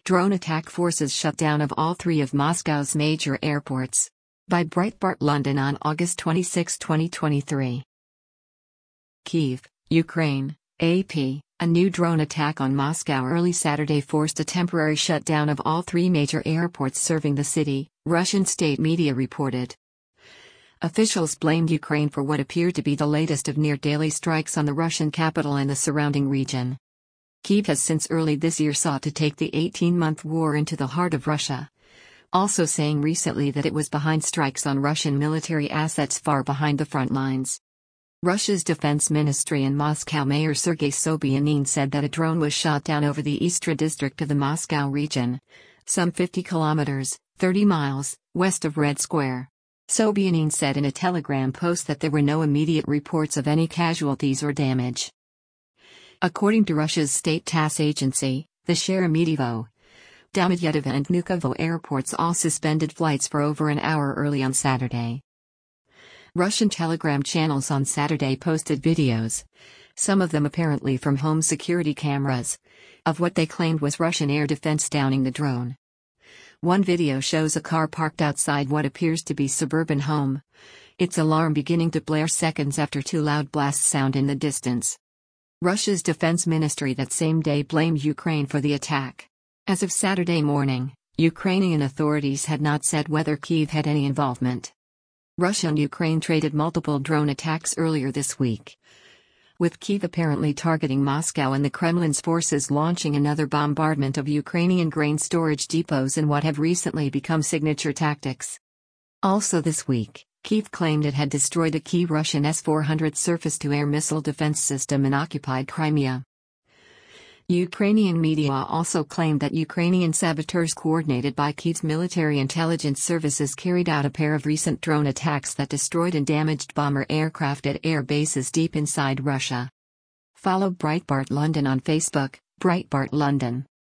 Drone attack forces shut down of all three of Moscow's major airports. By Breitbart London on August 26, 2023. Kyiv, Ukraine, AP. A new drone attack on Moscow early Saturday forced a temporary shutdown of all three major airports serving the city, Russian state media reported. Officials blamed Ukraine for what appeared to be the latest of near-daily strikes on the Russian capital and the surrounding region. Kyiv has since early this year sought to take the 18-month war into the heart of Russia, also saying recently that it was behind strikes on Russian military assets far behind the front lines. Russia's defense ministry and Moscow Mayor Sergei Sobyanin said that a drone was shot down over the Istra district of the Moscow region, some 50 kilometers, 30 miles, west of Red Square. Sobyanin said in a Telegram post that there were no immediate reports of any casualties or damage. According to Russia's state TASS agency, the Sheremetyevo, Domodedovo and Vnukovo airports all suspended flights for over an hour early on Saturday. Russian Telegram channels on Saturday posted videos, some of them apparently from home security cameras, of what they claimed was Russian air defense downing the drone. One video shows a car parked outside what appears to be suburban home, its alarm beginning to blare seconds after two loud blasts sound in the distance. Russia's defense ministry that same day blamed Ukraine for the attack. As of Saturday morning, Ukrainian authorities had not said whether Kyiv had any involvement. Russia and Ukraine traded multiple drone attacks earlier this week, with Kyiv apparently targeting Moscow and the Kremlin's forces launching another bombardment of Ukrainian grain storage depots in what have recently become signature tactics. Also this week, Kyiv claimed it had destroyed a key Russian S-400 surface-to-air missile defense system in occupied Crimea. Ukrainian media also claimed that Ukrainian saboteurs coordinated by Kyiv's military intelligence services carried out a pair of recent drone attacks that destroyed and damaged bomber aircraft at air bases deep inside Russia. Follow Breitbart London on Facebook, Breitbart London.